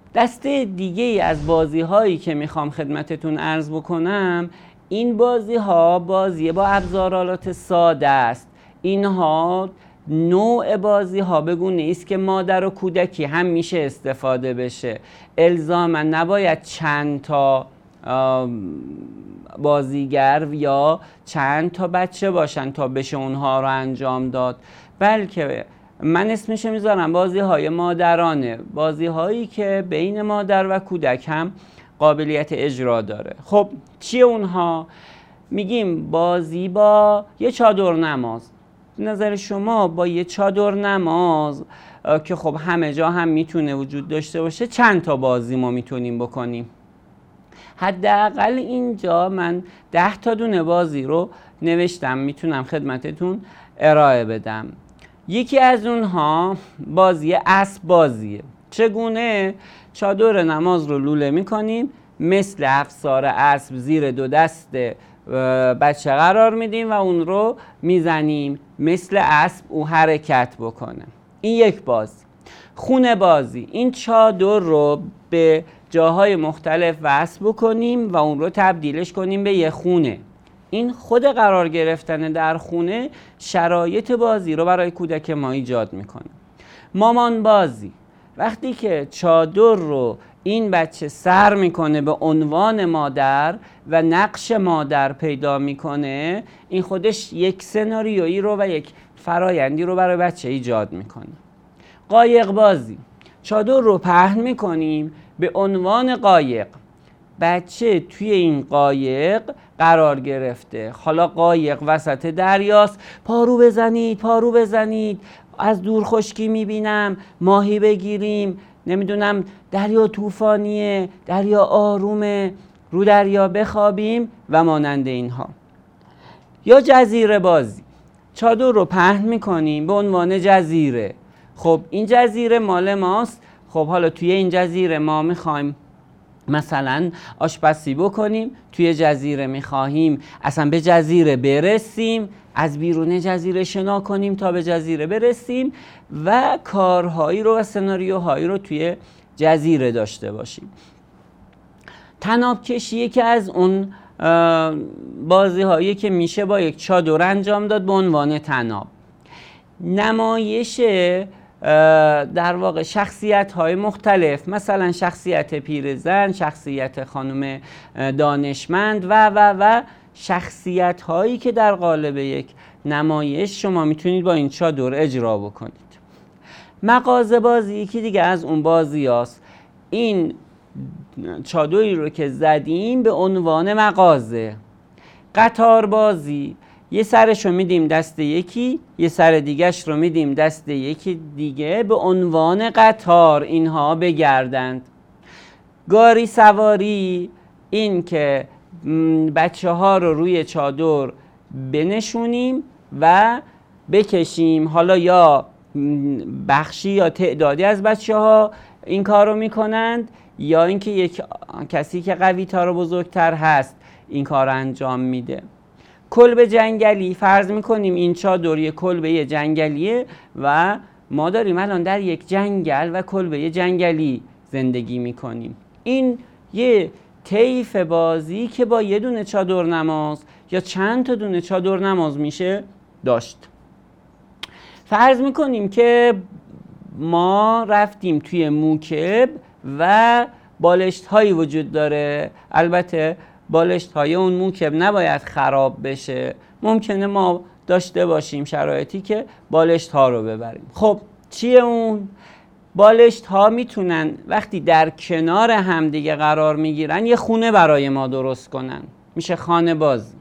دسته دیگه ای از بازی هایی که میخوام خدمتتون عرض بکنم، این بازی ها بازی با ابزارالات ساده است. اینها نوع بازی ها به گونه است که مادر و کودکی هم میشه استفاده بشه. الزاما نباید چند تا بازیگر یا چند تا بچه باشن تا بشه اونها رو انجام داد، بلکه من اسمش میذارم بازی های مادرانه، بازی هایی که بین مادر و کودک هم قابلیت اجرا داره. خب چیه اونها؟ میگیم بازی با یه چادر نماز. نظر شما با یه چادر نماز که خب همه جا هم میتونه وجود داشته باشه، چند تا بازی ما میتونیم بکنیم؟ حداقل اینجا من 10 تا دونه بازی رو نوشتم، میتونم خدمتتون ارائه بدم. یکی از اونها بازی اسب بازیه. چگونه؟ چادر نماز رو لوله میکنیم، مثل افسار اسب زیر دو دست بچه قرار میدیم و اون رو میزنیم مثل اسب او حرکت بکنه. این یک بازی. خونه بازی، این چادر رو به جاهای مختلف وصل بکنیم و اون رو تبدیلش کنیم به یه خونه. این خود قرار گرفتن در خونه شرایط بازی رو برای کودک ما ایجاد میکنه. مامان بازی، وقتی که چادر رو این بچه سر میکنه به عنوان مادر و نقش مادر پیدا میکنه، این خودش یک سناریویی رو و یک فرایندی رو برای بچه ایجاد میکنه. قایق بازی، چادر رو پهن میکنیم به عنوان قایق، بچه توی این قایق قرار گرفته. حالا قایق وسط دریاست، پارو بزنید پارو بزنید، از دور خشکی میبینم، ماهی بگیریم، نمیدونم دریا طوفانیه، دریا آرومه، رو دریا بخوابیم و مانند اینها. یا جزیره بازی، چادر رو پهن میکنیم به عنوان جزیره. خب این جزیره مال ماست. خب حالا توی این جزیره ما میخوایم مثلا آشپزی بکنیم، توی جزیره میخواهیم اصلا به جزیره برسیم، از بیرون جزیره شنا کنیم تا به جزیره برسیم و کارهایی رو و سناریوهایی رو توی جزیره داشته باشیم. طناب کشی که از اون بازی هایی که میشه با یک چادر انجام داد به عنوان طناب. نمایش در واقع شخصیت های مختلف، مثلا شخصیت پیرزن، شخصیت خانم دانشمند و شخصیت هایی که در قالب یک نمایش شما میتونید با این چادر اجرا بکنید. مغازه بازی یکی دیگه از اون بازی هاست. این چادری رو که زدیم به عنوان مغازه. قطار بازی، یه سرش رو میدیم دست یکی، یه سر دیگهش رو میدیم دست یکی دیگه به عنوان قطار اینها بگردند. گاری سواری، این که بچه ها رو روی چادر بنشونیم و بکشیم. حالا یا بخشی یا تعدادی از بچه ها این کار رو میکنند، یا اینکه یک کسی که قوی تر و بزرگتر هست این کار رو انجام میده. کلبه جنگلی، فرض میکنیم این چادر یک کلبه جنگلیه و ما داریم الان در یک جنگل و کلبه جنگلی زندگی میکنیم. این یه طیف بازی که با یه دونه چادر نماز یا چند تا دونه چادر نماز میشه داشت. فرض میکنیم که ما رفتیم توی موکب و بالشت هایی وجود داره. البته بالشت های اون موکب نباید خراب بشه. ممکنه ما داشته باشیم شرایطی که بالشت ها رو ببریم. خب چیه اون؟ بالشت ها میتونن وقتی در کنار همدیگه قرار میگیرن یه خونه برای ما درست کنن، میشه خانه بازی.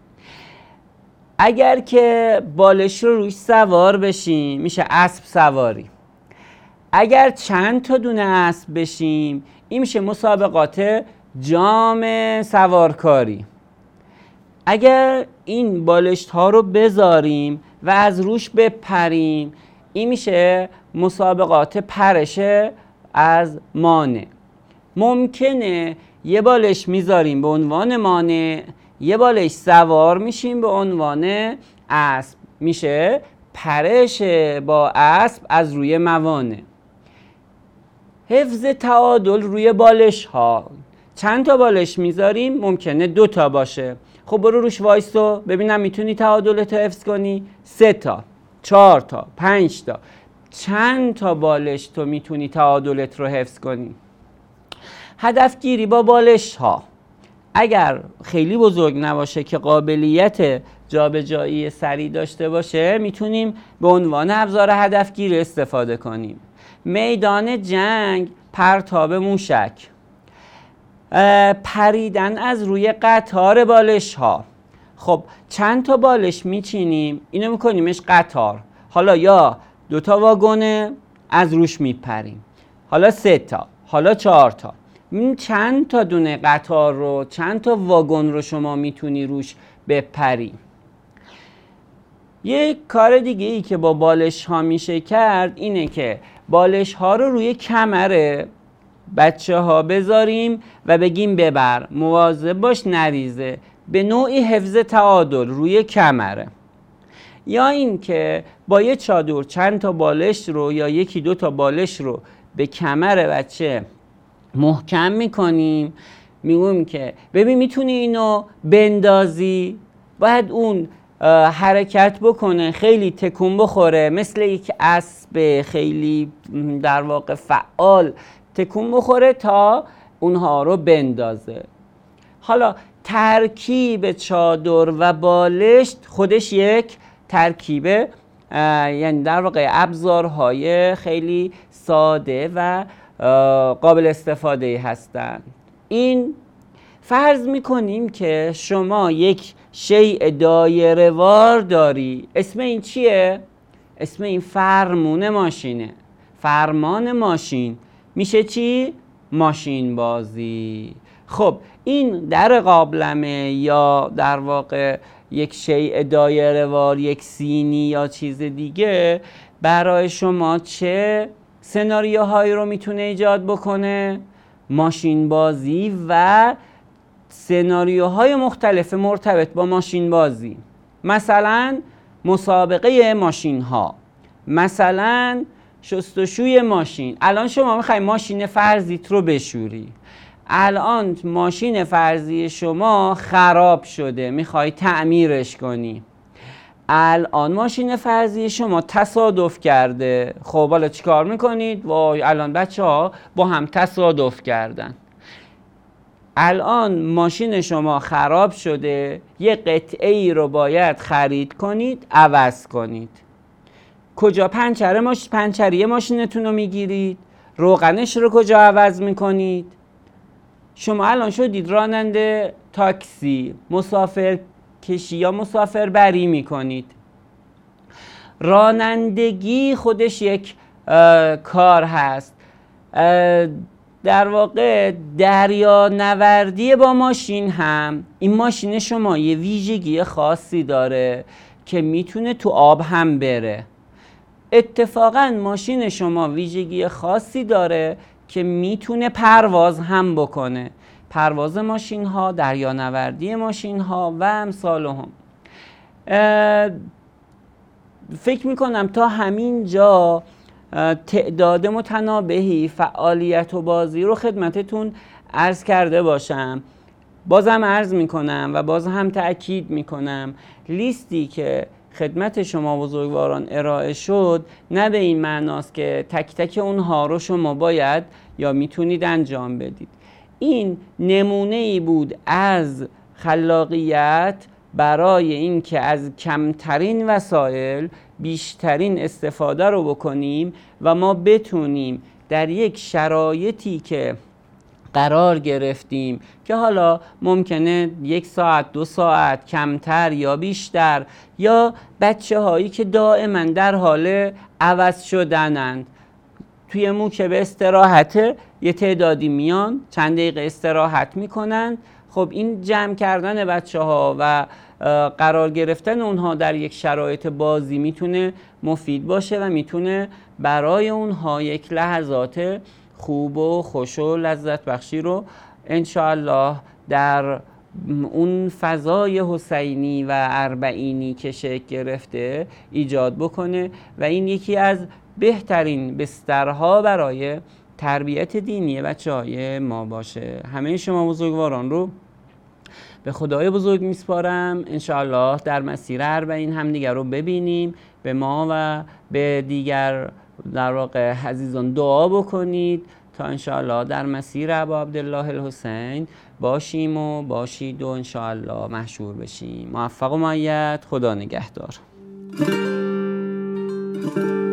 اگر که بالشت رو روش سوار بشیم میشه اسب سواری. اگر چند تا دونه اسب بشیم این میشه مسابقات جام سوارکاری. اگر این بالشت ها رو بذاریم و از روش بپریم این میشه مسابقات پرش از مانع. ممکنه یه بالش میذاریم به عنوان مانع، یه بالش سوار میشیم به عنوان اسب، میشه پرش با اسب از روی موانع. حفظ تعادل روی بالش ها. چند تا بالش میذاریم؟ ممکنه 2 تا باشه. خب برو روش وایسو ببینم میتونی تعادلت رو حفظ کنی. 3 تا، 4 تا، 5 تا. چند تا بالش تو میتونی تعادلت رو حفظ کنی؟ هدفگیری با بالش ها اگر خیلی بزرگ نباشه که قابلیت جابجایی سریع داشته باشه، میتونیم به عنوان ابزار هدفگیری استفاده کنیم. میدان جنگ، پرتاب موشک، پریدن از روی قطار بالش ها. خب چند تا بالش میچینیم؟ اینو میکنیمش قطار. حالا یا 2 تا واگونه از روش میپریم، حالا 3 تا، حالا 4 تا. چند تا دونه قطار رو، چند تا واگن رو شما میتونی روش بپری. یک کار دیگه ای که با بالش ها میشه کرد اینه که بالش ها رو روی کمر بچه ها بذاریم و بگیم ببر، مواظب باش نریزه. به نوعی حفظ تعادل روی کمره. یا این که با یه چادر چند تا بالش رو یا 1-2 تا بالش رو به کمر بچه محکم میکنیم، میگویم که ببین میتونی اینو بندازی، باید اون حرکت بکنه، خیلی تکون بخوره، مثل یک اسب خیلی در واقع فعال تکون بخوره تا اونها رو بندازه. حالا ترکیب چادر و بالشت خودش یک ترکیب، یعنی در واقع ابزارهای خیلی ساده و قابل استفاده هستند. این فرض میکنیم که شما یک شیء دایره وار داری. اسم این چیه؟ اسم این فرمون ماشینه. فرمان ماشین میشه چی؟ ماشین بازی. خب این در قابلمه یا در واقع یک شیء دایره وار، یک سینی یا چیز دیگه، برای شما چه سناریوهایی رو میتونه ایجاد بکنه؟ ماشین بازی و سناریوهای مختلف مرتبط با ماشین بازی. مثلا مسابقه ماشین ها، مثلا شستشوی ماشین. الان شما میخوای ماشین فرضیت رو بشوری، الان ماشین فرضی شما خراب شده، میخوای تعمیرش کنی. الان ماشین فرضی شما تصادف کرده. خب حالا چیکار میکنید؟ وای الان بچه ها با هم تصادف کردن. الان ماشین شما خراب شده، یه قطعه ای رو باید خرید کنید، عوض کنید. کجا پنچری ماشینتون رو میگیرید؟ روغنش رو کجا عوض میکنید؟ شما الان شدید راننده تاکسی، مسافر کشی یا مسافر بری میکنید. رانندگی خودش یک کار هست. در واقع دریا نوردی با ماشین هم، این ماشین شما یه ویژگی خاصی داره که میتونه تو آب هم بره. اتفاقا ماشین شما ویژگی خاصی داره که میتونه پرواز هم بکنه. پرواز ماشین ها، دریانوردی ماشین ها و امثالهم. فکر میکنم تا همین جا تعداد متنابهی فعالیت و بازی رو خدمتتون عرض کرده باشم. بازم عرض میکنم و باز هم تأکید میکنم، لیستی که خدمت شما بزرگواران ارائه شد نه به این معناست که تک تک اونها رو شما باید یا میتونید انجام بدید. این نمونه ای بود از خلاقیت برای اینکه از کمترین وسایل بیشترین استفاده رو بکنیم و ما بتونیم در یک شرایطی که قرار گرفتیم که حالا ممکنه 1 ساعت 2 ساعت کمتر یا بیشتر، یا بچه هایی که دائما در حال عوض شدنند، توی موکب استراحت یه تعدادی میان چند دقیقه استراحت میکنن. خب این جمع کردن بچه ها و قرار گرفتن اونها در یک شرایط بازی میتونه مفید باشه و میتونه برای اونها یک لحظات خوب و خوش و لذت بخشی رو انشاءالله در اون فضای حسینی و اربعینی که شکل گرفته ایجاد بکنه و این یکی از بهترین بسترها برای تربیت دینی بچه‌های ما باشه. همه شما بزرگواران رو به خدای بزرگ میسپارم. انشاءالله در مسیر اربعین همدیگر رو ببینیم. به ما و به دیگر در واقع عزیزان دعا بکنید تا انشاءالله در مسیر ابا عبدالله الحسین باشیم و باشید و انشاءالله مشهور بشیم. موفق و مؤید. خدا نگهدار.